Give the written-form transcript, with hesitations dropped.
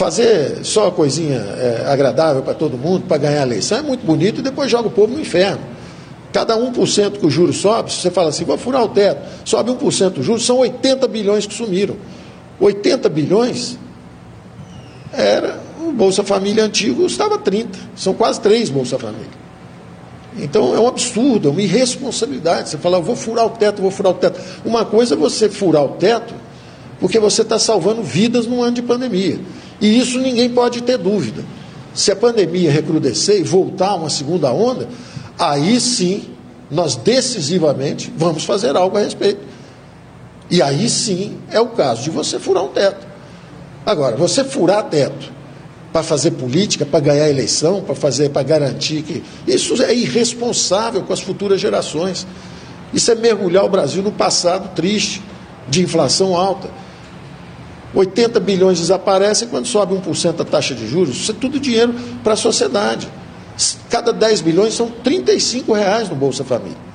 fazer só uma coisinha agradável para todo mundo, para ganhar a eleição, é muito bonito e depois joga o povo no inferno. Cada 1% que o juro sobe, se você fala assim, vou furar o teto, sobe 1% o juros, são 80 bilhões que sumiram. 80 bilhões era o Bolsa Família antigo, estava 30, são quase 3 Bolsa Família. Então é um absurdo, é uma irresponsabilidade. Você fala, eu vou furar o teto, vou furar o teto. Uma coisa é você furar o teto, porque você está salvando vidas num ano de pandemia. E isso ninguém pode ter dúvida. Se a pandemia recrudescer e voltar a uma segunda onda, aí sim, nós decisivamente vamos fazer algo a respeito. E aí sim é o caso de você furar um teto. Agora, você furar teto para fazer política, para ganhar eleição, para garantir que... Isso é irresponsável com as futuras gerações. Isso é mergulhar o Brasil no passado triste, de inflação alta. 80 bilhões desaparecem quando sobe 1% a taxa de juros. Isso é tudo dinheiro para a sociedade. Cada 10 bilhões são R$ 35 no Bolsa Família.